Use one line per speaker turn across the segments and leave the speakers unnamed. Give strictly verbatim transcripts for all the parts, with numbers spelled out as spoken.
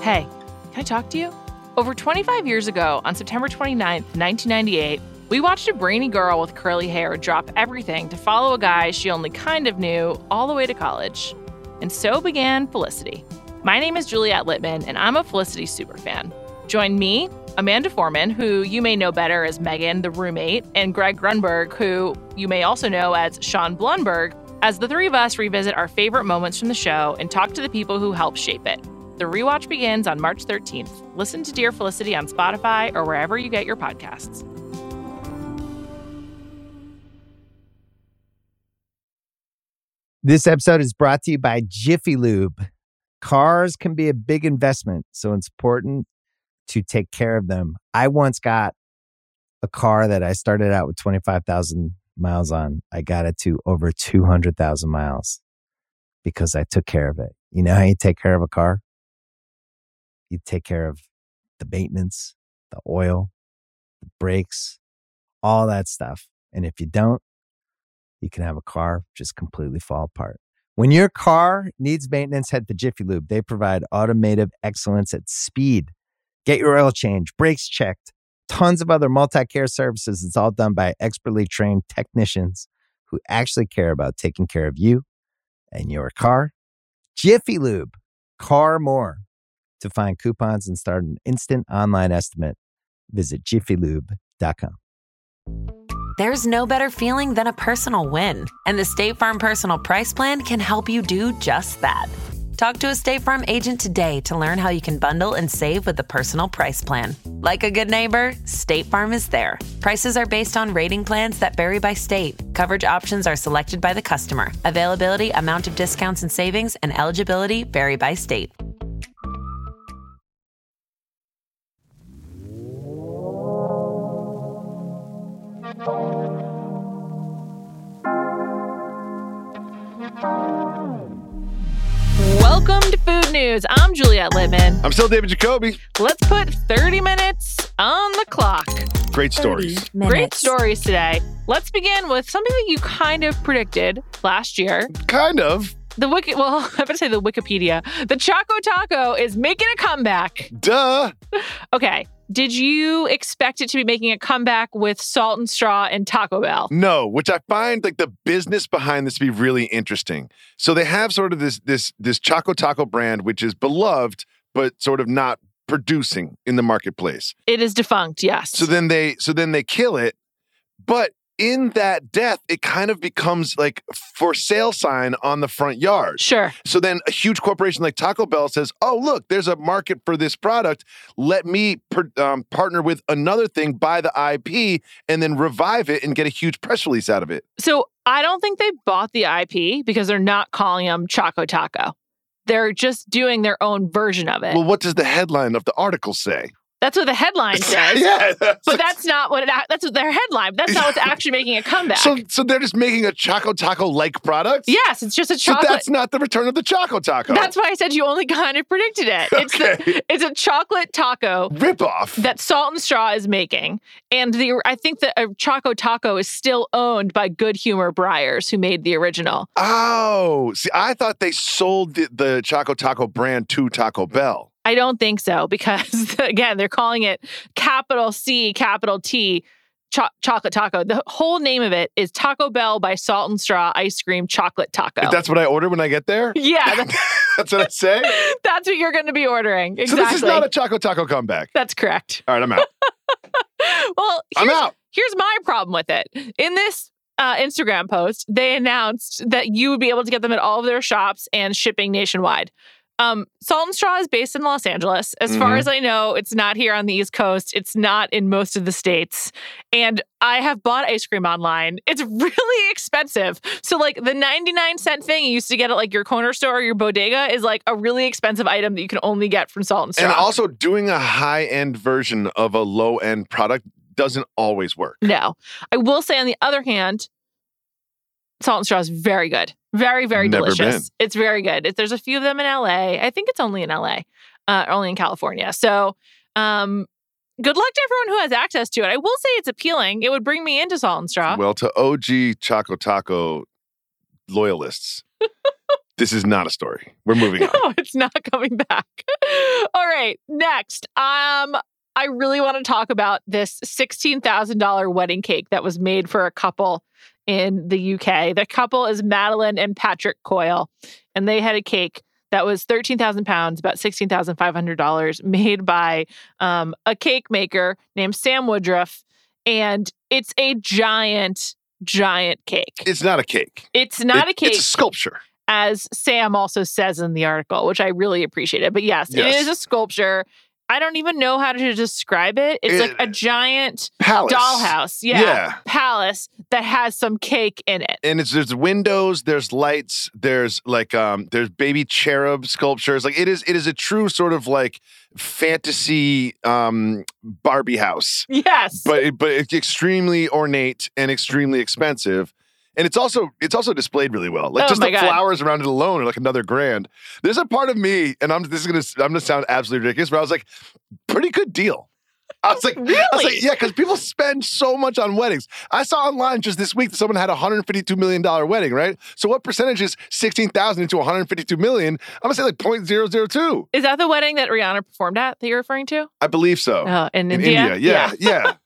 Hey, can I talk to you? Over twenty-five years ago, on September twenty-ninth, nineteen ninety-eight, we watched a brainy girl with curly hair drop everything to follow a guy she only kind of knew all the way to college. And so began Felicity. My name is Juliet Littman, and I'm a Felicity superfan. Join me, Amanda Foreman, who you may know better as Megan, the roommate, and Greg Grunberg, who you may also know as Sean Blunberg, as the three of us revisit our favorite moments from the show and talk to the people who helped shape it. The rewatch begins on March thirteenth. Listen to Dear Felicity on Spotify or wherever you get your podcasts.
This episode is brought to you by Jiffy Lube. Cars can be a big investment, so it's important to take care of them. I once got a car that I started out with twenty-five thousand miles on. I got it to over two hundred thousand miles because I took care of it. You know how you take care of a car? You take care of the maintenance, the oil, the brakes, all that stuff. And if you don't, you can have a car just completely fall apart. When your car needs maintenance, head to Jiffy Lube. They provide automotive excellence at speed. Get your oil change, brakes checked, tons of other multi-care services. It's all done by expertly trained technicians who actually care about taking care of you and your car. Jiffy Lube, car more. To find coupons and start an instant online estimate, visit jiffy lube dot com.
There's no better feeling than a personal win, and the State Farm Personal Price Plan can help you do just that. Talk to a State Farm agent today to learn how you can bundle and save with the Personal Price Plan. Like a good neighbor, State Farm is there. Prices are based on rating plans that vary by state. Coverage options are selected by the customer. Availability, amount of discounts and savings, and eligibility vary by state.
Welcome to Food News. I'm Juliet Littman.
I'm still David Jacoby.
Let's put thirty minutes on the clock.
Great stories.
Great stories today. Let's begin with something that you kind of predicted last year.
Kind of.
The Wiki, well, I'm going to say the Wikipedia. The Choco Taco is making a comeback.
Duh.
Okay. Did you expect it to be making a comeback with Salt and Straw and Taco Bell?
No, which I find like the business behind this to be really interesting. So they have sort of this this this Choco Taco brand, which is beloved, but sort of not producing in the marketplace.
It is defunct, yes.
So then they so then they kill it, but in that death, it kind of becomes like for sale sign on the front yard.
Sure.
So then a huge corporation like Taco Bell says, oh, look, there's a market for this product. Let me per, um, partner with another thing, buy the I P, and then revive it and get a huge press release out of it.
So I don't think they bought the I P because they're not calling them Choco Taco. They're just doing their own version of it.
Well, what does the headline of the article say?
That's what the headline says.
Yeah, that's,
but that's not what it, that's what their headline. That's not what's actually making a comeback.
So, so they're just making a Choco Taco-like product?
Yes, it's just a chocolate.
But that's not the return of the Choco Taco.
That's why I said you only kind of predicted it. It's
Okay.
the, it's a chocolate taco
ripoff
that Salt and Straw is making, and the I think that a Choco Taco is still owned by Good Humor Breyers, who made the original.
Oh, see, I thought they sold the, the Choco Taco brand to Taco Bell.
I don't think so because, again, they're calling it capital C, capital T, cho- Chocolate Taco. The whole name of it is Taco Bell by Salt and Straw Ice Cream Chocolate Taco.
That's what I order when I get there?
Yeah. That's,
that's what I say?
That's what you're going to be ordering. Exactly.
So this is not a Choco Taco comeback.
That's correct.
All right, I'm out.
Well,
I'm out.
Here's my problem with it. In this uh, Instagram post, they announced that you would be able to get them at all of their shops and shipping nationwide. Um, Salt and Straw is based in Los Angeles. As mm-hmm. far as I know, it's not here on the East Coast. It's not in most of the states. And I have bought ice cream online. It's really expensive. So like the ninety-nine cent thing you used to get at like your corner store or your bodega is like a really expensive item that you can only get from Salt and Straw.
And also doing a high-end version of a low-end product doesn't always work.
No. I will say on the other hand, Salt and Straw is very good. Very, very
Never
delicious.
Been.
It's very good. It, there's a few of them in L A. I think it's only in L A, uh, only in California. So um, good luck to everyone who has access to it. I will say it's appealing. It would bring me into Salt and Straw.
Well, to O G Choco Taco loyalists, this is not a story. We're moving on.
No, it's not coming back. All right, next. Um, I really want to talk about this sixteen thousand dollars wedding cake that was made for a couple in the U K. The couple is Madeline and Patrick Coyle, and they had a cake that was thirteen thousand pounds, about sixteen thousand five hundred dollars, made by um, a cake maker named Sam Woodruff. And it's a giant, giant cake.
It's not a cake.
It's not
it,
a cake.
It's a sculpture.
As Sam also says in the article, which I really appreciated. But yes,
yes.
it is a sculpture. I don't even know how to describe it. It's it, like a giant
palace.
dollhouse. Yeah,
yeah.
Palace that has some cake in it.
And it's there's windows, there's lights, there's like um there's baby cherub sculptures. Like it is it is a true sort of like fantasy um Barbie house.
Yes.
But it, but it's extremely ornate and extremely expensive. And it's also it's also displayed really well. Like
oh
just the
God.
flowers around it alone are like another grand. There's a part of me, and I'm this is gonna I'm gonna sound absolutely ridiculous, but I was like, pretty good deal. I was like,
really?
I was like, yeah, because people spend so much on weddings. I saw online just this week that someone had a one hundred fifty-two million dollars wedding, right? So what percentage is sixteen thousand into one hundred fifty-two million? I'm gonna say like zero point zero zero two.
Is that the wedding that Rihanna performed at that you're referring to?
I believe so.
Oh, in,
in
India?
India, yeah, yeah. yeah.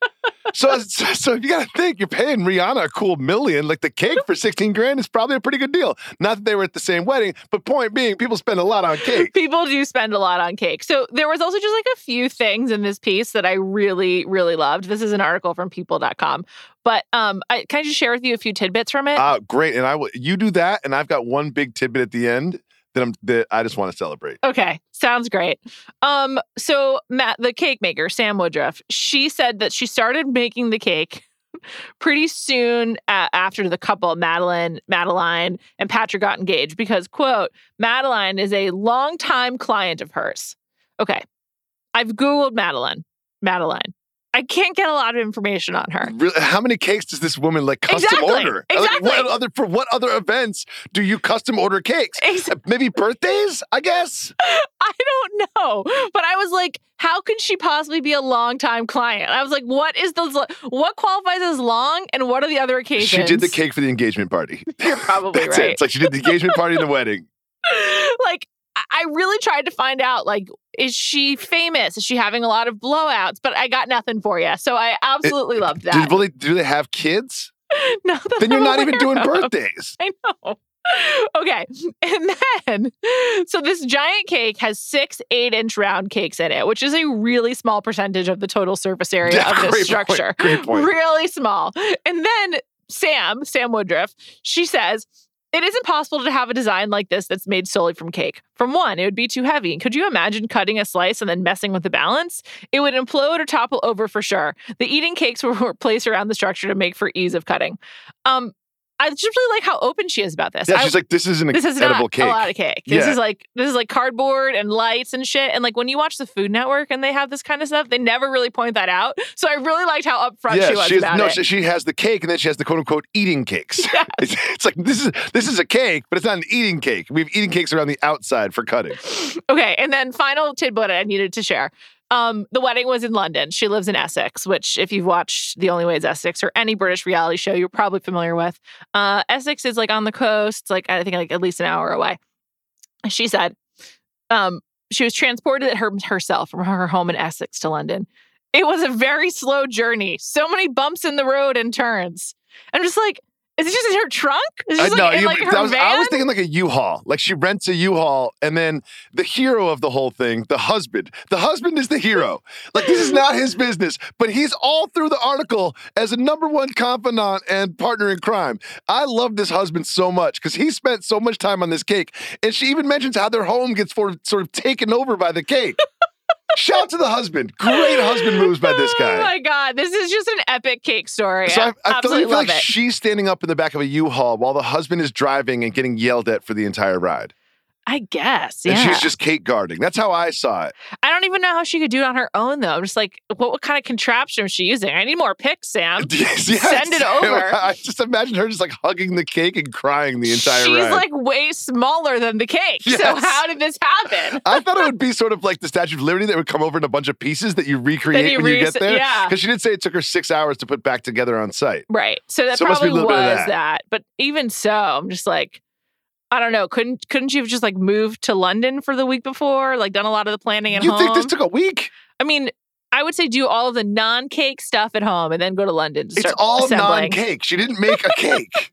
So, so if you got to think, you're paying Rihanna a cool million, like the cake for sixteen grand is probably a pretty good deal. Not that they were at the same wedding, but point being, people spend a lot on cake.
People do spend a lot on cake. So there was also just like a few things in this piece that I really, really loved. This is an article from people dot com. But um, I, can I just share with you a few tidbits from it?
Uh, great. And I will, you do that, and I've got one big tidbit at the end that I'm that I just want to celebrate.
Okay, sounds great. Um, so Matt, the cake maker, Sam Woodruff, she said that she started making the cake pretty soon uh, after the couple, Madeline, Madeline, and Patrick got engaged because, quote, Madeline is a longtime client of hers. Okay, I've Googled Madeline. Madeline. I can't get a lot of information on her.
Really? How many cakes does this woman like custom
exactly.
order?
Exactly.
Like, what other for what other events do you custom order cakes?
Exactly.
Maybe birthdays, I guess.
I don't know, but I was like, how can she possibly be a longtime client? I was like, what is the what qualifies as long, and what are the other occasions?
She did the cake for the engagement party.
You're probably
That's
right.
It. It's like she did the engagement party and the wedding.
Like, I really tried to find out, like, is she famous? Is she having a lot of blowouts? But I got nothing for you. So I absolutely
it,
loved that.
Did, will they, do they have kids?
No.
Then you're not even doing
of.
birthdays.
I know. Okay. And then, so this giant cake has six eight-inch round cakes in it, which is a really small percentage of the total surface area
Yeah,
of this
great
structure.
Point, great point.
Really small. And then Sam, Sam Woodruff, she says, it isn't possible to have a design like this that's made solely from cake. From one, it would be too heavy. Could you imagine cutting a slice and then messing with the balance? It would implode or topple over for sure. The eating cakes were placed around the structure to make for ease of cutting. Um, I just really like how open she is about this.
Yeah,
I,
she's like, this isn't an
this is
edible
not
cake.
a lot of cake. This
Yeah.
is like this is like cardboard and lights and shit. And like when you watch the Food Network and they have this kind of stuff, they never really point that out. So I really liked how upfront
Yeah,
she was
she has,
about
no,
it.
she, she has the cake, and then she has the quote unquote eating cakes.
Yes.
It's, it's like this is this is a cake, but it's not an eating cake. We have eating cakes around the outside for cutting.
Okay, and then final tidbit I needed to share. Um, the wedding was in London. She lives in Essex, which if you've watched The Only Way is Essex or any British reality show, you're probably familiar with. Uh, Essex is like on the coast, like I think like at least an hour away. She said um, she was transported her, herself from her home in Essex to London. It was a very slow journey. So many bumps in the road and turns. I'm just like, is it just in her trunk? Is it just
Uh,
like,
no,
in
you-
like her
that was-
van?
I was thinking like a U-Haul. Like she rents a U-Haul, and then the hero of the whole thing, the husband. The husband is the hero. Like this is not his business, but he's all through the article as a number one confidant and partner in crime. I love this husband so much because he spent so much time on this cake, and she even mentions how their home gets sort of, sort of taken over by the cake. Shout to the husband. Great husband moves by this guy.
Oh my God. This is just an epic cake story.
So I, I feel,
absolutely
I feel
love
like
it.
she's standing up in the back of a U-Haul while the husband is driving and getting yelled at for the entire ride.
I guess. Yeah.
And she's just cake guarding. That's how I saw it.
I don't even know how she could do it on her own, though. I'm just like, what, what kind of contraption is she using? I need more pics, Sam.
Yes, yes.
Send it over.
I just imagine her just like hugging the cake and crying the entire
She's
ride.
like way smaller than the cake. So
Yes.
how did this happen?
I thought it would be sort of like the Statue of Liberty that would come over in a bunch of pieces that you recreate
That you
when you
re-
get there.
yeah.
Because she did say it took her six hours to put back together on site.
Right. So that
So it must be a
probably
little bit of
was
that.
that. But even so, I'm just like, I don't know. Couldn't couldn't you have just like moved to London for the week before? Like done a lot of the planning at
you
home?
think this took a week?
I mean, I would say do all of the non-cake stuff at home and then go to London to
It's
start
all
assembling.
non-cake. She didn't make a cake.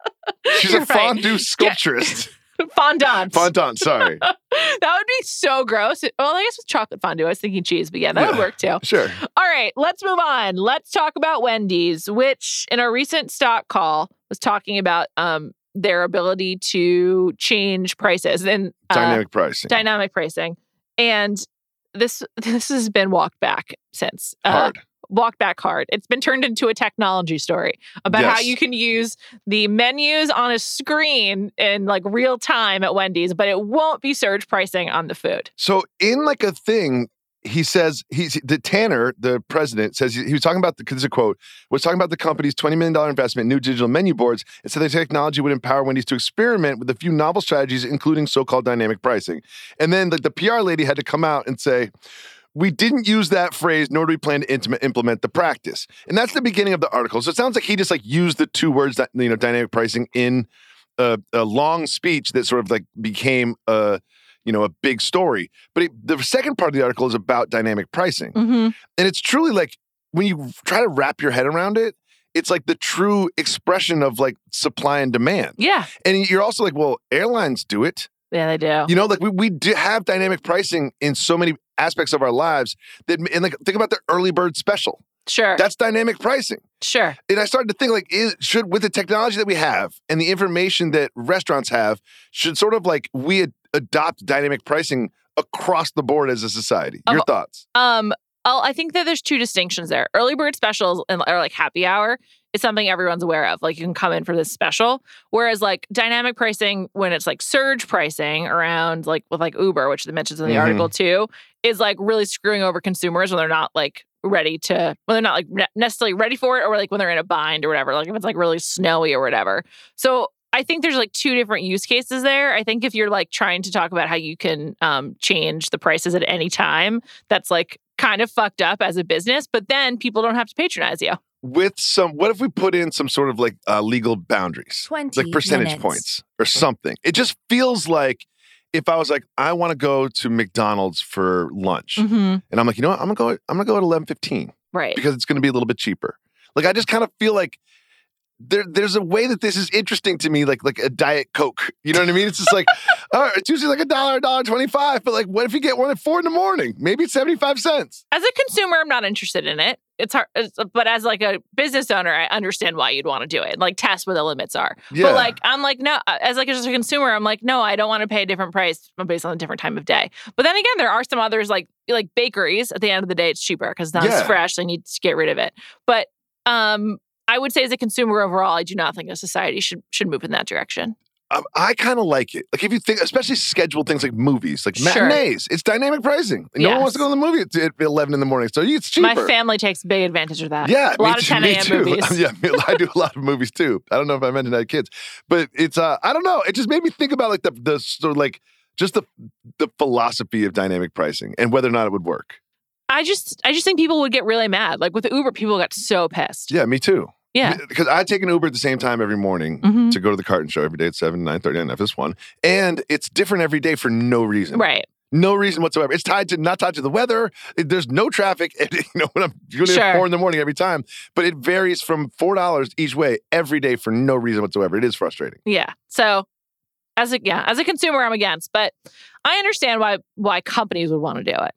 She's
You're
a
right.
fondue sculpturist.
Fondant.
Fondant, sorry.
That would be so gross. Well, I guess with chocolate fondue, I was thinking cheese, but yeah, that
Yeah,
would work too.
Sure.
All right, let's move on. Let's talk about Wendy's, which in a recent stock call was talking about um, their ability to change prices and uh,
Dynamic pricing.
dynamic pricing. And this this has been walked back since. Uh,
Hard.
Walked back hard. It's been turned into a technology story about how
Yes.
you can use the menus on a screen in like real time at Wendy's, but it won't be surge pricing on the food.
So in like a thing, he says, he's the Tanner, the president, says he, he was talking about, the, this is a quote, was talking about the company's twenty million dollars investment in new digital menu boards and said the technology would empower Wendy's to experiment with a few novel strategies, including so-called dynamic pricing. And then the, the P R lady had to come out and say, we didn't use that phrase, nor do we plan to intim- implement the practice. And that's the beginning of the article. So it sounds like he just like used the two words, that, you know, dynamic pricing in a, a long speech that sort of like became a, you know, a big story. But it, the second part of the article is about dynamic pricing.
Mm-hmm.
And it's truly like, when you try to wrap your head around it, it's like the true expression of like supply and demand.
Yeah.
And you're also like, well, airlines do it.
Yeah, they do.
You know, like we, we do have dynamic pricing in so many aspects of our lives that, and like, think about the early bird special.
Sure.
That's dynamic pricing.
Sure.
And I started to think like, is, should, with the technology that we have and the information that restaurants have, should sort of like we ad- adopt dynamic pricing across the board as a society? Your
Um,
thoughts?
Um, I'll, I think that there's two distinctions there. Early bird specials and or like happy hour is something everyone's aware of. Like you can come in for this special. Whereas like dynamic pricing, when it's like surge pricing around like with like Uber, which they mentions in the
Mhm.
article too, is like really screwing over consumers when they're not like ready to, when they're not like ne- necessarily ready for it, or like when they're in a bind or whatever. Like if it's like really snowy or whatever. So I think there's like two different use cases there. I think if you're like trying to talk about how you can um, change the prices at any time, that's like kind of fucked up as a business, but then people don't have to patronize you.
With some, what if we put in some sort of like uh, legal boundaries?
twenty
Like percentage
minutes.
points or something. It just feels like if I was like, I want to go to McDonald's for lunch,
Mm-hmm.
and I'm like, you know what? I'm gonna go. I'm gonna go at eleven fifteen
Right.
because it's gonna be a little bit cheaper. Like I just kind of feel like there, there's a way that this is interesting to me, like like a Diet Coke. You know what I mean? It's just like, all right, it's usually like a dollar, a dollar twenty-five. But like, what if you get one at four in the morning? Maybe it's seventy-five cents.
As a consumer, I'm not interested in it. It's hard, it's, but as like a business owner, I understand why you'd want to do it. Like test where the limits are.
Yeah.
But like, I'm like, no, as like as a consumer, I'm like, no, I don't want to pay a different price based on a different time of day. But then again, there are some others like like bakeries. At the end of the day, it's cheaper because it's not
Yeah.
as fresh. They need to get rid of it. But um, I would say as a consumer overall, I do not think a society should should move in that direction.
Um, I kind of like it. Like if you think, especially scheduled things like movies, like
Sure.
matinees, it's dynamic pricing. No one
Yes.
wants to go to the movie at, at eleven in the morning, so it's cheaper.
My family takes big advantage of that.
Yeah,
a lot
me
of
too,
ten
me
a.m.
too.
movies.
Yeah, I do a lot of movies too. I don't know if I mentioned I had kids, but it's uh, I don't know. It just made me think about like the the sort of like just the the philosophy of dynamic pricing and whether or not it would work.
I just, I just think people would get really mad. Like with Uber, people got so pissed.
Yeah, me too.
Yeah.
Because I take an Uber at the same time every morning
Mhm.
to go to the Carton Show every day at seven, nine thirty on F S one. And it's different every day for no reason.
Right.
No reason whatsoever. It's tied to, not tied to the weather. It- there's no traffic. And, you know, when I'm doing it
Sure.
at four in the morning every time. But it varies from four dollars each way every day for no reason whatsoever. It is frustrating.
Yeah. So as a yeah, as a consumer, I'm against, but I understand why why companies would want to do it.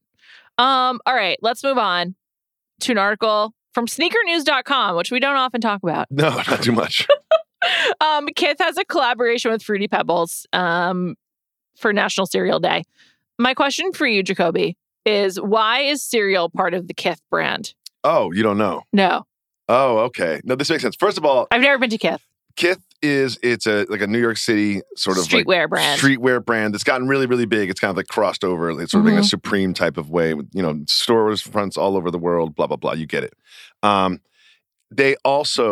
Um, all right, let's move on to an article from sneaker news dot com, which we don't often talk about.
No, not too much.
Um, Kith has a collaboration with Fruity Pebbles um, for National Cereal Day. My question for you, Jacoby, is why is cereal part of the Kith brand?
Oh, you don't know.
No,
Oh, okay. No, this makes sense. First of all,
I've never been to Kith.
Kith is, it's a like a New York City sort of
Streetwear
like
brand.
streetwear brand that's gotten really, really big. It's kind of like crossed over. It's sort of like a
Mhm.
Supreme type of way. with, You know, stores, fronts all over the world, blah, blah, blah. You get it. Um, they also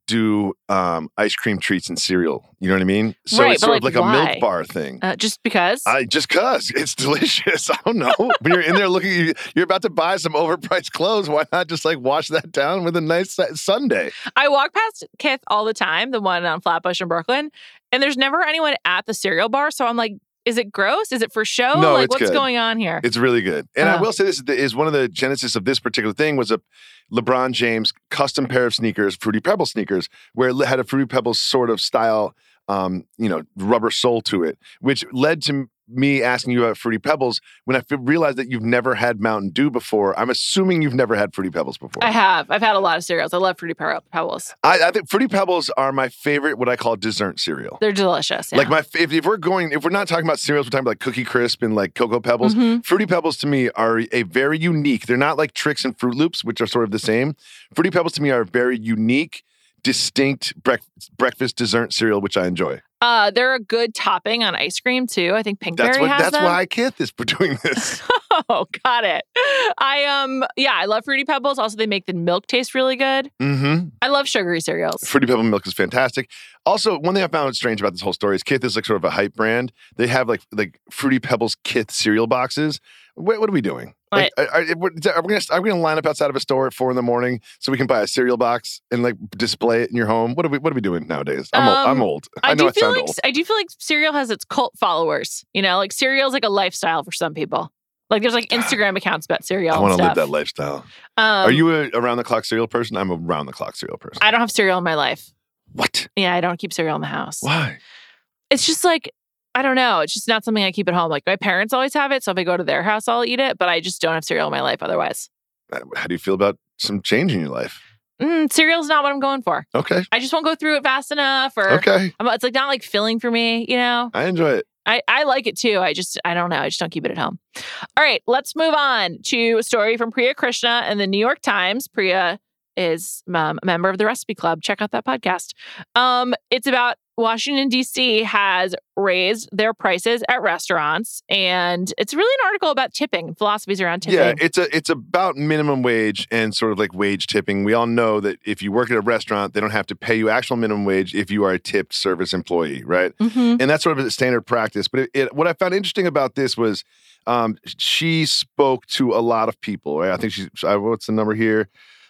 do um, ice cream treats and cereal. You know what I mean? So
Right,
it's
but,
sort of
like,
like a
why?
milk bar thing.
Uh, just because?
I just cause it's delicious. I don't know. When you're in there looking, you're about to buy some overpriced clothes. Why not just like wash that down with a nice sundae?
I walk past Kith all the time, the one on Flatbush in Brooklyn, and there's never anyone at the cereal bar. So I'm like, is it gross? Is it for show?
No,
like,
it's
what's
good.
going on here?
It's really good. And I
Oh.
will say this is one of the genesis of this particular thing was a LeBron James custom pair of sneakers, Fruity Pebbles sneakers, where it had a Fruity Pebbles sort of style, um, you know, rubber sole to it, which led to me asking you about Fruity Pebbles when I f- realized that you've never had Mountain Dew before. I'm assuming you've never had Fruity Pebbles before.
I have. I've had a lot of cereals. I love Fruity Pe- Pebbles.
I, I think Fruity Pebbles are my favorite, what I call dessert cereal.
They're delicious. Yeah.
Like my, if, if we're going, if we're not talking about cereals, we're talking about like Cookie Crisp and like Cocoa Pebbles.
Mhm.
Fruity Pebbles to me are a very unique. They're not like Trix and Fruit Loops, which are sort of the same. Fruity Pebbles to me are a very unique, distinct brec- breakfast dessert cereal, which I enjoy.
Uh, they're a good topping on ice cream too. I think Pinkberry
That's what.
has
That's
them.
why I can't this for doing this.
Oh, got it. I um, yeah, I love Fruity Pebbles. Also, they make the milk taste really good.
mm-hmm.
I love sugary cereals.
Fruity Pebble milk is fantastic. Also, one thing I found strange about this whole story is Kith is like sort of a hype brand. They have like like Fruity Pebbles Kith cereal boxes. What, what are we doing? Like, are, are, are we gonna are we gonna line up outside of a store at four in the morning so we can buy a cereal box and like display it in your home? What are we What are we doing nowadays? I'm old.
Um,
I'm old. I,
I
know
do
I
feel
sound
like
old.
I do feel like cereal has its cult followers. You know, like cereal is like a lifestyle for some people. Like there's like Instagram accounts about cereal.
I
want to
live that lifestyle.
Um,
are you a around the clock cereal person? I'm a round the clock cereal person.
I don't have cereal in my life.
What?
Yeah, I don't keep cereal in the house.
Why?
It's just like, I don't know. It's just not something I keep at home. Like my parents always have it. So if I go to their house, I'll eat it. But I just don't have cereal in my life otherwise.
How do you feel about some change in your life?
Mm, cereal's not what I'm going for.
Okay.
I just won't go through it fast enough. Or
Okay.
I'm, it's like not like filling for me, you know?
I enjoy it.
I, I like it too. I just, I don't know. I just don't keep it at home. All right, let's move on to a story from Priya Krishna in the New York Times. Priya is um, a member of the Recipe Club. Check out that podcast. Um, it's about Washington, D C has raised their prices at restaurants. And it's really an article about tipping and philosophies around tipping.
Yeah, it's a it's about minimum wage and sort of like wage tipping. We all know that if you work at a restaurant, they don't have to pay you actual minimum wage if you are a tipped service employee, right?
Mhm.
And that's sort of a standard practice. But it, it, what I found interesting about this was um, she spoke to a lot of people, right? I think she's, I- what's the number here?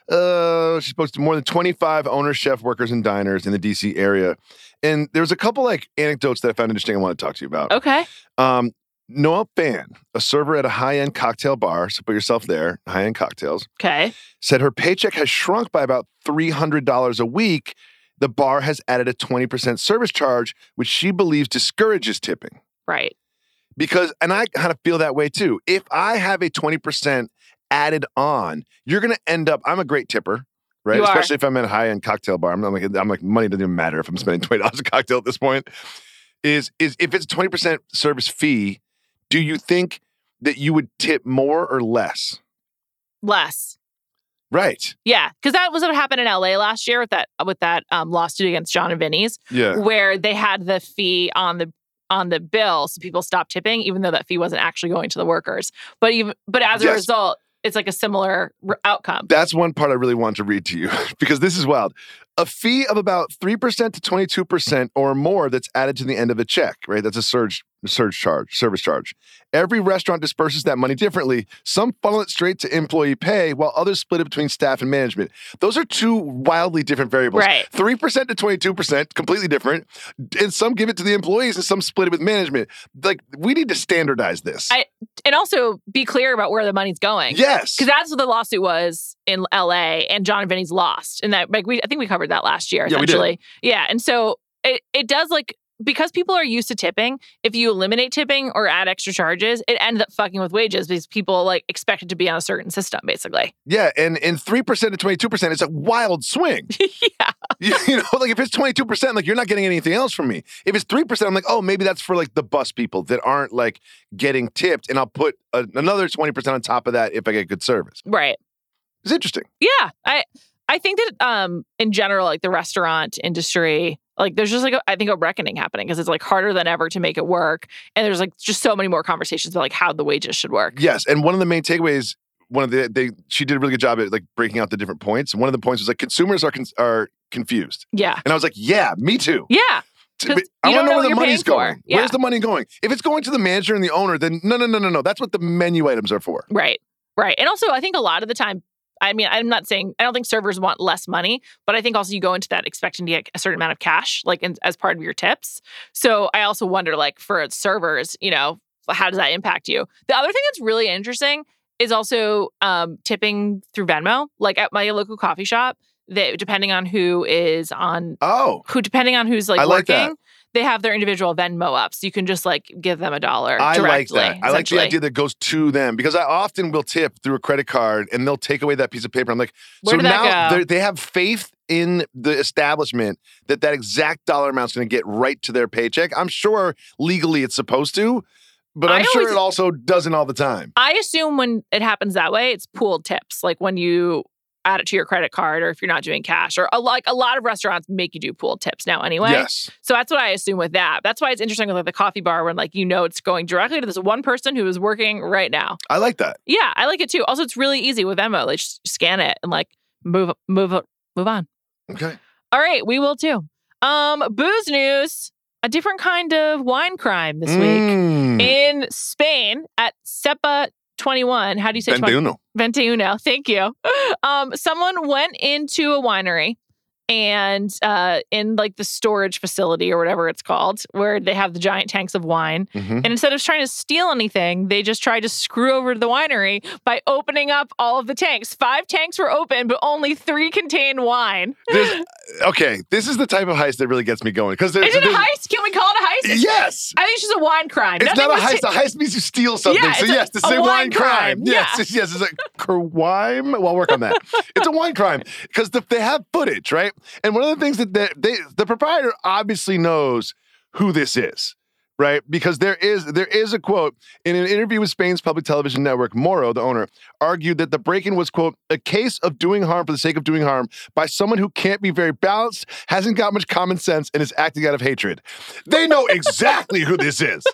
Uh, she spoke to more than twenty-five owner, chef, workers, and diners in the D C area. And there was a couple like anecdotes that I found interesting I want to talk to you about.
Okay.
Um, Noel Fan, a server at a high-end cocktail bar, so put yourself there, high-end cocktails,
Okay.
said her paycheck has shrunk by about three hundred dollars a week. The bar has added a twenty percent service charge, which she believes discourages tipping.
Right.
Because, and I kind of feel that way too. If I have a twenty percent added on, you're going to end up, I'm a great tipper, right?
You are.
Especially if I'm at a high-end cocktail bar. I'm, I'm like, I'm like, money doesn't even matter if I'm spending twenty dollars a cocktail at this point. Is, is if it's a twenty percent service fee, do you think that you would tip more or less?
Less.
Right.
Yeah, because that was what happened in L A last year with that with that um, lawsuit against John and Vinny's,
Yeah.
where they had the fee on the on the bill, so people stopped tipping, even though that fee wasn't actually going to the workers. But even but as a
Yes.
result, it's like a similar r- outcome.
That's one part I really want to read to you because this is wild. A fee of about three percent to twenty-two percent or more that's added to the end of a check, right? That's a surge surge charge, service charge. Every restaurant disperses that money differently. Some funnel it straight to employee pay while others split it between staff and management. Those are two wildly different variables.
Right.
three percent to twenty-two percent, completely different. And some give it to the employees and some split it with management. Like, we need to standardize this.
I, and also be clear about where the money's going.
yes.
Because that's what the lawsuit was in L A, and John and Vinny's lost. And that, like, we I think we covered that last year.
Yeah, we did.
Essentially, yeah. And so it it does like because people are used to tipping. If you eliminate tipping or add extra charges, it ends up fucking with wages because people like expect it to be on a certain system, basically.
Yeah, and and three percent to twenty-two percent is a wild swing.
Yeah.
You, you know, like if it's twenty-two percent, like you're not getting anything else from me. If it's three percent, I'm like, oh, maybe that's for like the bus people that aren't like getting tipped, and I'll put a, another twenty percent on top of that if I get good service.
Right.
It's interesting.
Yeah. I I think that um in general, like the restaurant industry, like there's just like a, I think a reckoning happening because it's like harder than ever to make it work, and there's like just so many more conversations about like how the wages should work.
Yes, and one of the main takeaways, one of the they she did a really good job at like breaking out the different points. And one of the points was like consumers are con- are confused.
Yeah.
And I was like, yeah, me too.
Yeah.
I want to know, know where the money's going.
Yeah.
Where's the money going? If it's going to the manager and the owner, then no, no, no, no, no. That's what the menu items are for.
Right. Right. And also, I think a lot of the time, I mean, I'm not saying, I don't think servers want less money, but I think also you go into that expecting to get a certain amount of cash, like in, as part of your tips. So I also wonder, like, for servers, you know, how does that impact you? The other thing that's really interesting is also um, tipping through Venmo. Like at my local coffee shop, they, depending on who is on,
oh,
who depending on who's like
I like
working,
that.
They have their individual Venmo ups. You can just like give them a dollar
I
directly.
like that. I like the idea that goes to them because I often will tip through a credit card and they'll take away that piece of paper. I'm like,
Where
so
did that
now
go?
they're- they have faith in the establishment that that exact dollar amount's going to get right to their paycheck. I'm sure legally it's supposed to, but I'm
I
sure
always-
it also doesn't all the time.
I assume when it happens that way, it's pooled tips. Like when you add it to your credit card or if you're not doing cash or a, like a lot of restaurants make you do pooled tips now anyway.
Yes.
So that's what I assume with that. That's why it's interesting with like the coffee bar when like, you know, it's going directly to this one person who is working right now.
I like that.
Yeah, I like it too. Also, it's really easy with Venmo. Like just scan it and like move, move, move on.
Okay.
All right. We will too. Um, booze news, a different kind of wine crime this week
Mm.
in Spain at Cepa twenty-one. How do you say twenty?
Ventuno.
Ventuno, thank you. Um, someone went into a winery and uh, in like the storage facility or whatever it's called, where they have the giant tanks of wine.
Mhm.
And instead of trying to steal anything, they just tried to screw over to the winery by opening up all of the tanks. Five tanks were open, but only three contained wine.
There's- okay, this is the type of heist that really gets me going because there's
Is it a
there's-
heist? Can we call it a heist? It's-
Yes.
I think it's just a wine crime.
It's
Nothing
not a
was
heist.
ta-
a heist means you steal something.
Yeah,
so
it's a-
yes, this
a
is a
wine
wine crime.
crime.
Yes,
Yeah.
yes, yes, it's a crime. Well, I'll work on that. It's a wine crime because the, they have footage, right? And one of the things that they, they, the proprietor obviously knows who this is, right? Because there is there is a quote in an interview with Spain's public television network. Moro, the owner, argued that the break-in was, quote, a case of doing harm for the sake of doing harm by someone who can't be very balanced, hasn't got much common sense, and is acting out of hatred. They know exactly who this is.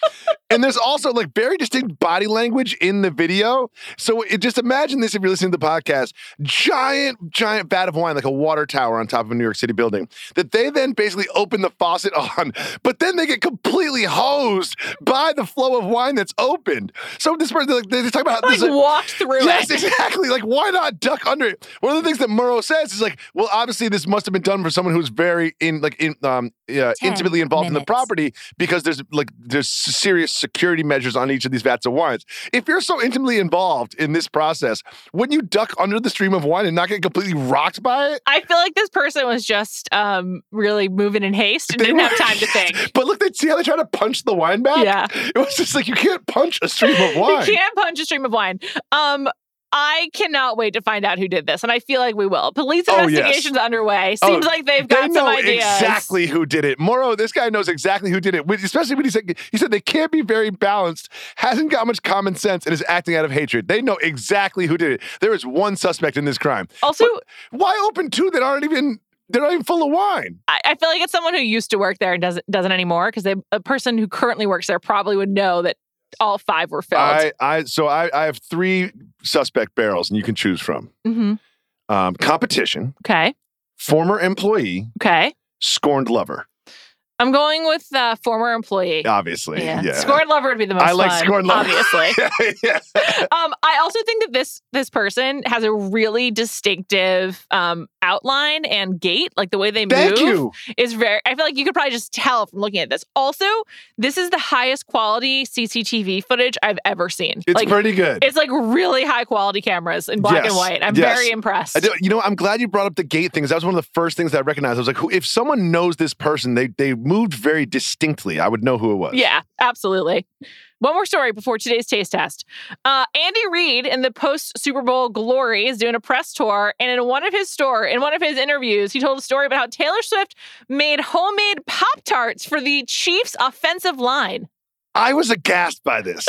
And there's also like very distinct body language in the video. So it, just imagine this if you're listening to the podcast, giant, giant vat of wine, like a water tower on top of a New York City building that they then basically open the faucet on, but then they get completely hosed by the flow of wine that's opened. So this person, like, they talk about how
like
this is
walked through
Yes,
it.
exactly. Like, why not duck under it? One of the things that Murrow says is like, well, obviously this must have been done for someone who's very in, like, in, um, yeah, intimately involved in the
minutes.
property because there's like there's serious security measures on each of these vats of wines. If you're so intimately involved in this process, wouldn't you duck under the stream of wine and not get completely rocked by it?
I feel like this person was just um, really moving in haste and
They
didn't have
were-
time to think.
But look, they see how they try to punch the wine back.
Yeah.
It was just like you can't punch a stream of wine.
You can't punch a stream of wine. Um, I cannot wait to find out who did this, and I feel like we will. Police
Oh, yes.
investigations underway.
Oh,
Seems like they've
They
got
know
some ideas.
exactly who did it. Moro, this guy knows exactly who did it. When- Especially when he said he said they can't be very balanced, hasn't got much common sense, and is acting out of hatred. They know exactly who did it. There is one suspect in this crime.
Also,
But why open two that aren't even they're not even full of wine?
I, I feel like it's someone who used to work there and doesn't doesn't anymore because a person who currently works there probably would know that all five were filled.
I, I so I, I have three suspect barrels, and you can choose from
hmm
um, competition,
Okay.
former employee,
Okay.
scorned lover.
I'm going with uh, former employee.
Obviously,
Yeah.
yeah.
Scorned lover would be the most
I like
fun,
scorned lover.
obviously.
yeah.
Um, I also think that this this person has a really distinctive um, outline and gait, like the way they
Thank
move
you.
is very. I feel like you could probably just tell from looking at this. Also, this is the highest quality C C T V footage I've ever seen.
It's
like,
pretty good.
It's like really high quality cameras in black
Yes.
and white. I'm
Yes.
very impressed.
I do, you know, I'm glad you brought up the gate thing. 'Cause that was one of the first things that I recognized. I was like, who, if someone knows this person, they they moved very distinctly. I would know who it was.
Yeah, absolutely. One more story before today's taste test. Uh, Andy Reid in the post Super Bowl glory is doing a press tour, and in one of his store, in one of his interviews, he told a story about how Taylor Swift made homemade Pop Tarts for the Chiefs' offensive line.
I was aghast by this.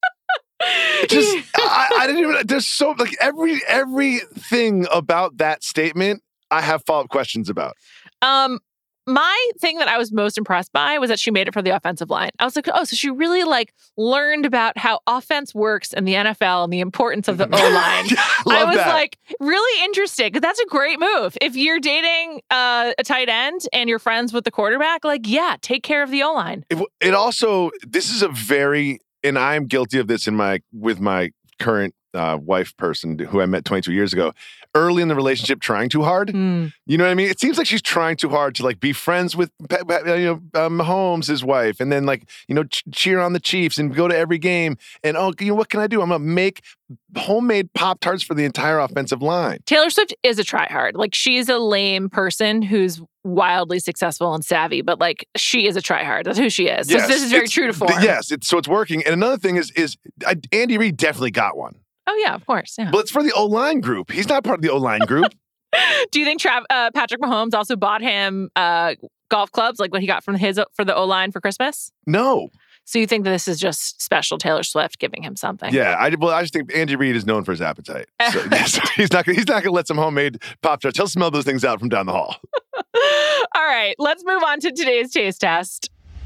Just, I, I didn't even. There's so like every everything about that statement. I have follow up questions about.
Um, my thing that I was most impressed by was that she made it for the offensive line. I was like, oh, so she really like learned about how offense works in the N F L and the importance of the O-line.
Yeah, I,
I was
that.
like really interested because that's a great move. If you're dating uh, a tight end and you're friends with the quarterback, like, yeah, take care of the O-line.
It, it also, this is a very, and I'm guilty of this in my, with my current uh, wife person who I met twenty-two years ago, early in the relationship, trying too hard.
Mm.
You know what I mean? It seems like she's trying too hard to like be friends with, you know, uh, Mahomes, his wife, and then like, you know, ch- cheer on the Chiefs and go to every game. And, oh, you know, what can I do? I'm going to make homemade Pop-Tarts for the entire offensive line.
Taylor Swift is a tryhard. Like, she's a lame person who's wildly successful and savvy, but like, she is a tryhard. That's who she is.
Yes,
so this is very
it's-
true to form.
th- Yes, it's, so it's working. And another thing is, is uh, Andy Reid definitely got one.
Oh, yeah, of course. Yeah.
But it's for the O-line group. He's not part of the O-line group.
Do you think Trav- uh, Patrick Mahomes also bought him uh, golf clubs, like what he got from his for the O-line for Christmas?
No.
So you think that this is just special Taylor Swift giving him something?
Yeah, I well, I just think Andy Reid is known for his appetite. So, yeah, so he's not gonna, he's not going to let some homemade Pop-Tarts. He'll smell those things out from down the hall.
All right, let's move on to today's taste test.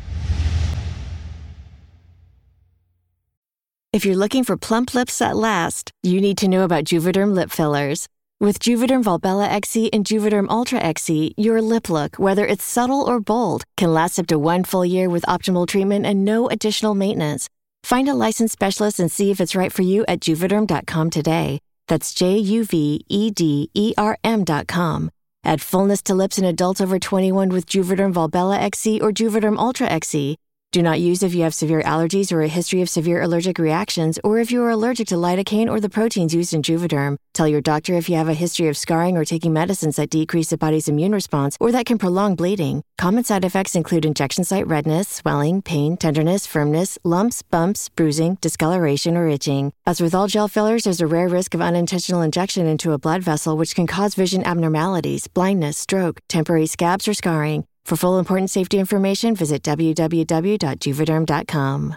If you're looking for plump lips that last, you need to know about Juvederm lip fillers. With Juvederm Volbella X C and Juvederm Ultra X C, your lip look, whether it's subtle or bold, can last up to one full year with optimal treatment and no additional maintenance. Find a licensed specialist and see if it's right for you at Juvederm dot com today. That's J U V E D E R M dot com. Add fullness to lips in adults over twenty-one with Juvederm Volbella X C or Juvederm Ultra X C. Do not use if you have severe allergies or a history of severe allergic reactions, or if you are allergic to lidocaine or the proteins used in Juvederm. Tell your doctor if you have a history of scarring or taking medicines that decrease the body's immune response or that can prolong bleeding. Common side effects include injection site redness, swelling, pain, tenderness, firmness, lumps, bumps, bruising, discoloration, or itching. As with all gel fillers, there's a rare risk of unintentional injection into a blood vessel, which can cause vision abnormalities, blindness, stroke, temporary scabs, or scarring. For full important safety information, visit w w w dot juvederm dot com.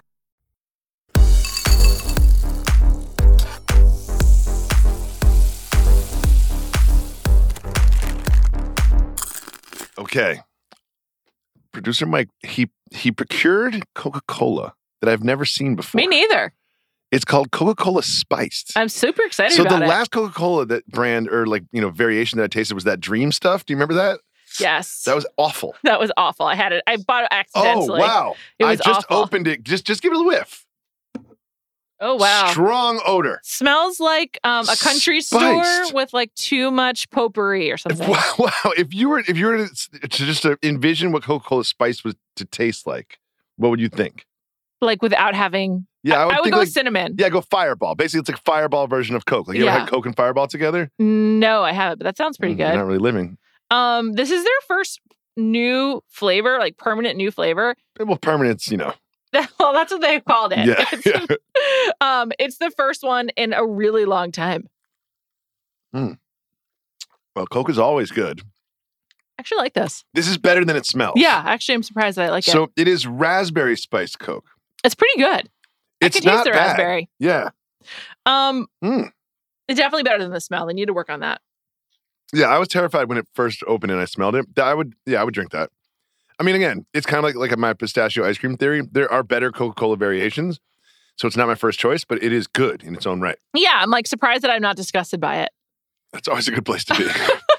Okay. Producer Mike, he he procured Coca-Cola that I've never seen before.
Me neither.
It's called Coca-Cola Spiced.
I'm super excited
so
about
the
it.
last Coca-Cola that brand or like, you know, variation that I tasted was that Dream stuff. Do you remember that?
Yes.
That was awful.
That was awful. I had it. I bought it accidentally.
Oh, wow.
It
I
was
just
awful.
opened it. Just just give it a whiff.
Oh, wow.
Strong odor.
Smells like um, a country
Spiced.
store with like too much potpourri or something.
Wow, wow. If you were if you were to, to just to envision what Coca-Cola Spiced was to taste like, what would you think?
Like without having...
Yeah, I would,
I would
think
go
like,
cinnamon.
Yeah, go Fireball. Basically, it's like a Fireball version of Coke. Like you
Yeah.
ever had Coke and Fireball together?
No, I haven't, but that sounds pretty
Mm, You're
good.
not really living.
Um, this is their first new flavor, like permanent new flavor.
Well, permanent's, you know.
Well, that's what they called it.
Yeah,
It's,
yeah.
um, it's the first one in a really long time.
Well, Coke is always good.
I actually like this.
This is better than it smells.
Yeah, actually, I'm surprised that I like it.
So it is raspberry spiced Coke.
It's pretty good.
It's
I can taste
not
the
bad.
raspberry.
Yeah.
Um,
Mm.
It's definitely better than the smell. They need to work on that.
Yeah, I was terrified when it first opened and I smelled it. I would, yeah, I would drink that. I mean, again, it's kind of like like my pistachio ice cream theory. There are better Coca-Cola variations, so it's not my first choice, but it is good in its own right.
Yeah, I'm like surprised that I'm not disgusted by it.
That's always a good place to be.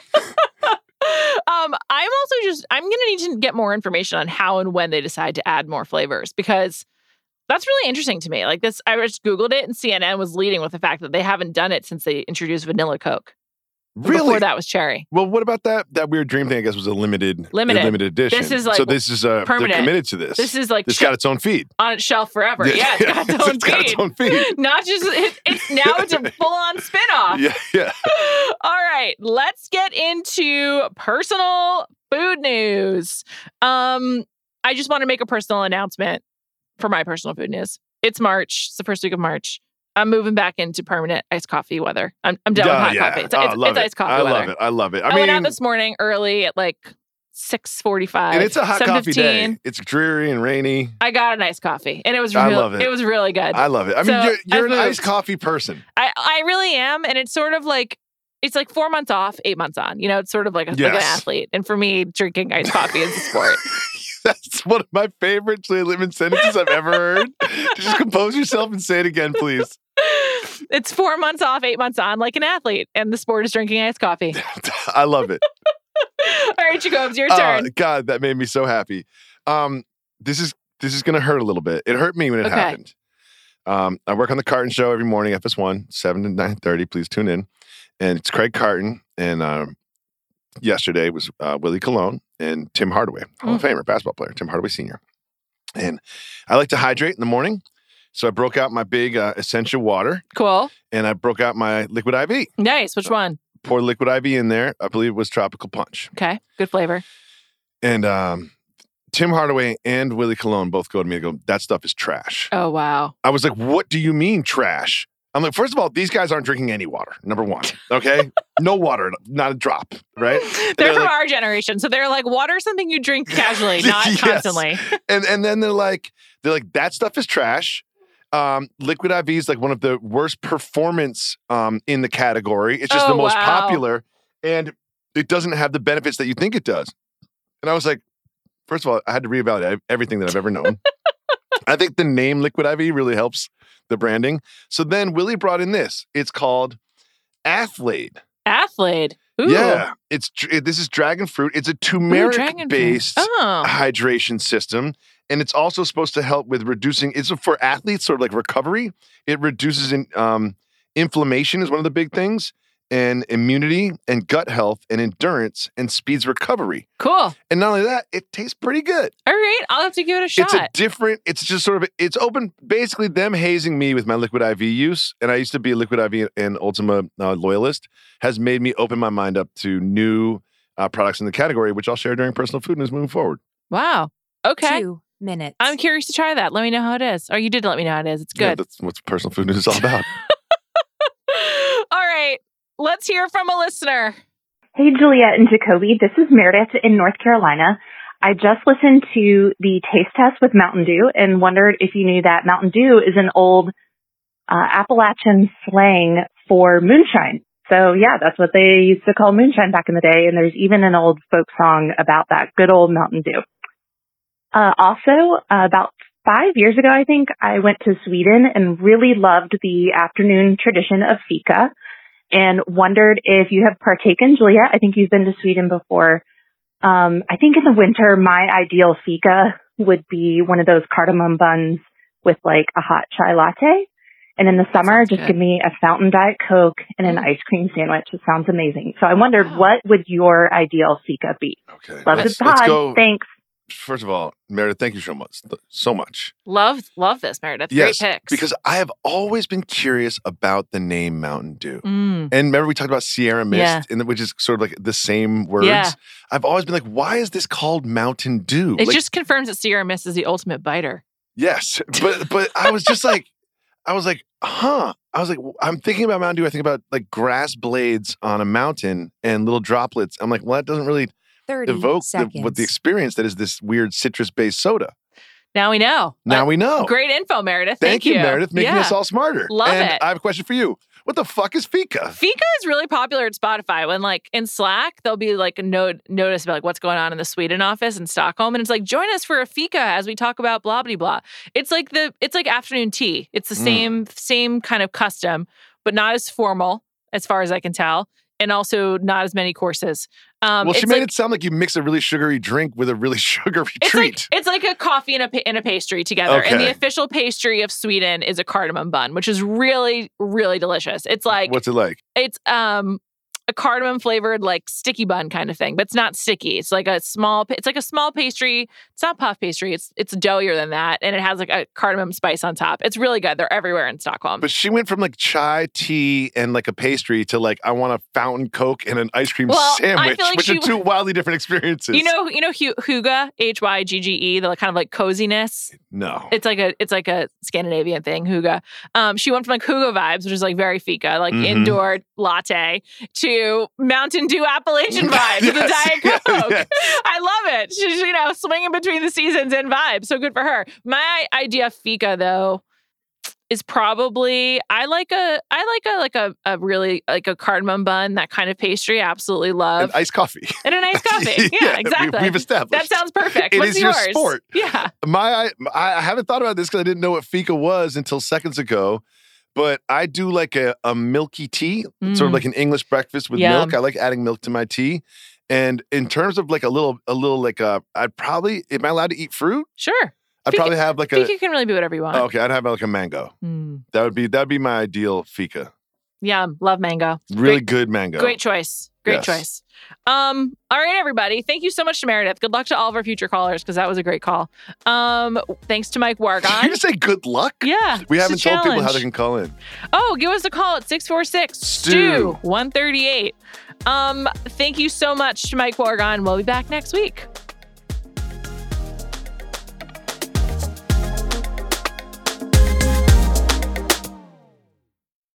um, I'm also just I'm gonna need to get more information on how and when they decide to add more flavors because that's really interesting to me. Like this, I just Googled it and C N N was leading with the fact that they haven't done it since they introduced vanilla Coke.
Really?
Before that was cherry.
Well, what about that that weird dream thing? I guess was a limited,
Limited.
a limited edition.
This is like
so. This is uh,
permanent.
They're committed to this.
This is like
It's
sh-
got its own feed.
on its shelf forever. Yeah, it's got its own
it's got its
feed.
own feed.
Not just it, it's now it's a full on spinoff.
Yeah, yeah.
All right, let's get into personal food news. Um, I just want to make a personal announcement for my personal food news. It's March. It's the first week of March. I'm moving back into permanent iced coffee weather. I'm, I'm done with
Yeah,
hot
yeah.
coffee. It's,
Oh,
it's,
I love
it's
it.
iced coffee
I
weather.
love it. I love it. I,
I,
mean,
went out this morning early at like six forty-five.
and it's a hot coffee day.
seven fifteen.
It's dreary and rainy.
I got an iced coffee, and it was
I
real,
love it.
It was really good.
I love it. I mean,
So,
you're, you're
I've
an
moved.
iced coffee person.
I, I really am, and it's sort of like it's like four months off, eight months on. You know, it's sort of like, a,
Yes.
like an athlete. And for me, drinking iced coffee is a sport.
That's one of my favorite Julia Littman sentences I've ever heard. Just compose yourself and say it again, please.
It's four months off, eight months on, like an athlete. And the sport is drinking iced coffee.
I love it.
All right, Jacobs, your
Uh,
turn.
God, that made me so happy. Um, this is this is gonna hurt a little bit. It hurt me when it
Okay.
happened. Um, I work on the Carton Show every morning, F S one, seven to nine thirty. Please tune in. And it's Craig Carton, and um, yesterday was uh, Willie Colon and Tim Hardaway, Hall of Famer, basketball player, Tim Hardaway Senior. And I like to hydrate in the morning, so I broke out my big uh, essential water,
Cool.
and I broke out my liquid I V.
Nice. Which one?
Poured liquid I V in there. I believe it was Tropical Punch.
Okay. Good flavor.
And um, Tim Hardaway and Willie Colon both go to me and go, that stuff is trash.
Oh, wow.
I was like, what do you mean trash? I'm like, first of all, these guys aren't drinking any water, number one. Okay? No water, not a drop, right? And
They're from
like,
our generation. So they're like, water is something you drink casually, not
Yes.
constantly.
and, and then they're like, they're like, that stuff is trash. Um, liquid I V is like one of the worst performance um, in the category. It's just
Oh,
the most
wow.
popular, and it doesn't have the benefits that you think it does. And I was like, first of all, I had to reevaluate everything that I've ever known. I think the name Liquid I V really helps the branding. So then Willie brought in this. It's called Athlete.
Athlete. Ooh.
Yeah, it's it, this is dragon fruit. It's a
Ooh, dragon fruit.
turmeric-based
Oh.
hydration system, and it's also supposed to help with reducing. It's for athletes, sort of like recovery. It reduces in, um, inflammation is one of the big things, and immunity, and gut health, and endurance, and speeds recovery.
Cool.
And not only that, it tastes pretty good.
All right. I'll have to give it a shot.
It's a different. It's just sort of. It's open. Basically, them hazing me with my liquid I V use, and I used to be a liquid I V and Ultima uh, loyalist, has made me open my mind up to new uh, products in the category, which I'll share during Personal Food News moving forward.
Wow. Okay.
Two minutes.
I'm curious to try that. Let me know how it is. Or you did let me know how it is. It's
Yeah,
good.
that's what Personal Food News is all about.
All right. Let's hear from a listener.
Hey, Juliet and Jacoby. This is Meredith in North Carolina. I just listened to the taste test with Mountain Dew and wondered if you knew that Mountain Dew is an old uh, Appalachian slang for moonshine. So, yeah, that's what they used to call moonshine back in the day. And there's even an old folk song about that good old Mountain Dew. Uh, also, uh, about five years ago, I think, I went to Sweden and really loved the afternoon tradition of fika. And wondered if you have partaken, Juliet. I think you've been to Sweden before. Um, I think in the winter, my ideal fika would be one of those cardamom buns with like a hot chai latte. And in the summer, just
good.
give me a fountain Diet Coke and an
Mm.
ice cream sandwich. It sounds amazing. So I wondered,
Wow.
what would your ideal fika be?
Okay,
Love
let's,
the
let's
pod.
go.
Thanks.
First of all, Meredith, thank you so much. So much.
Love, love this, Meredith.
Yes,
Great picks.
because I have always been curious about the name Mountain Dew.
Mm.
And remember we talked about Sierra Mist,
Yeah.
and which is sort of like the same words.
Yeah.
I've always been like, why is this called Mountain Dew?
It
Like,
just confirms that Sierra Mist is the ultimate biter.
yes, but but I was just like, I was like, huh. I was like, I'm thinking about Mountain Dew. I think about like grass blades on a mountain and little droplets. I'm like, well, that doesn't really
thirty
evoke the,
seconds.
what the experience that is this weird citrus-based soda.
Now we know.
Now
Uh,
we know.
Great info, Meredith.
Thank,
Thank,
you, Meredith, making
Yeah.
us all smarter.
Love
and
it.
I have a question for you. What the fuck is fika?
Fika is really popular at Spotify. When like in Slack, there'll be like a note notice about like what's going on in the Sweden office in Stockholm, and it's like join us for a fika as we talk about blah blah blah. It's like the it's like afternoon tea. It's the
Mm.
same same kind of custom, but not as formal as far as I can tell, and also not as many courses. Um,
Well, she
it's
made
like,
it sound like you mix a really sugary drink with a really sugary
It's
treat.
like it's like a coffee and a pa- and a pastry together. And the
Okay.
official pastry of Sweden is a cardamom bun, which is really really delicious. It's like
What's it like?
it's um a cardamom flavored like sticky bun kind of thing, but it's not sticky. It's like a small it's like a small pastry. It's not puff pastry. It's it's doughier than that, and it has like a cardamom spice on top. It's really good. They're everywhere in Stockholm.
But she went from like chai tea and like a pastry to like I want a fountain Coke and an ice cream
Well, I
sandwich,
feel like
which
she-
are two wildly different experiences.
you know you know Hu- Hygge, H Y G G E, the like, kind of like coziness.
no.
It's like a it's like a Scandinavian thing, Hygge. Um, she went from like Hygge vibes, which is like very fika, like
Mhm.
indoor latte, to Mountain Dew Appalachian vibes with a
Yes,
Diet
yes,
Coke.
yes.
I love it. She's, you know, swinging between the seasons and vibes. So good for her. My idea of fika, though, is probably I like a I like a like a, a really like a cardamom bun, that kind of pastry. Absolutely love.
And iced coffee.
And a nice coffee. Yeah,
yeah
exactly.
We, we've established.
That sounds perfect.
It
What's
is
yours?
your sport.
Yeah.
My I, I haven't thought about this because I didn't know what fika was until seconds ago. But I do like a, a milky tea,
Mm.
sort of like an English breakfast with
Yum.
milk. I like adding milk to my tea. And in terms of like a little, a little like a, I'd probably, am I allowed to eat fruit?
Sure.
I'd
Fika-
probably have like a,
Fika can really be whatever you want.
oh, okay, I'd have like a mango.
Mm.
That would be, that'd be my ideal fika.
Yum. Love mango.
Really
Great,
good mango.
Great choice. Great
Yes.
choice. Um, all right, everybody. Thank you so much to Meredith. Good luck to all of our future callers because that was a great call. Um, thanks to Mike
Did you
Wargon.
just say good luck?
Yeah.
We
it's a
haven't told people how
challenge.
they can call in.
Oh, give us a call at six four six, S T U, one thirty-eight. Um, thank you so much to Mike Wargon. We'll be back next week.